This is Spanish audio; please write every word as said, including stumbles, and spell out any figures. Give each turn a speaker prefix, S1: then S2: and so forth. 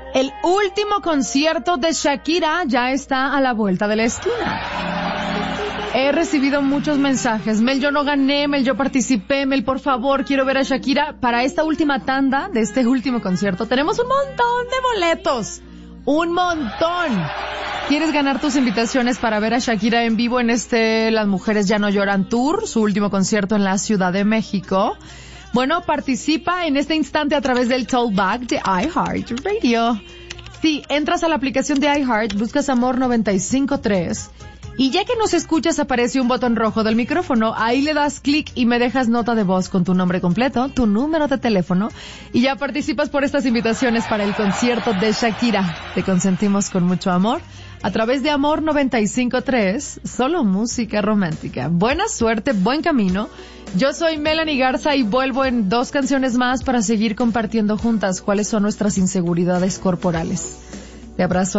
S1: El último concierto de Shakira ya está a la vuelta de la esquina. He recibido muchos mensajes. Mel, yo no gané, Mel, yo participé, Mel, por favor, quiero ver a Shakira. Para esta última tanda de este último concierto tenemos un montón de boletos. Un montón. ¿Quieres ganar tus invitaciones para ver a Shakira en vivo en este Las Mujeres Ya No Lloran Tour, su último concierto en la Ciudad de México? Bueno, participa en este instante a través del Tollback de iHeartRadio. Sí, entras a la aplicación de iHeart, buscas Amor noventa y cinco punto tres y ya que nos escuchas aparece un botón rojo del micrófono. Ahí le das clic y me dejas nota de voz con tu nombre completo, tu número de teléfono y ya participas por estas invitaciones para el concierto de Shakira. Te consentimos con mucho amor a través de Amor noventa y cinco punto tres, solo música romántica. Buena suerte, buen camino. Yo soy Melanie Garza y vuelvo en dos canciones más para seguir compartiendo juntas cuáles son nuestras inseguridades corporales. Te abrazo.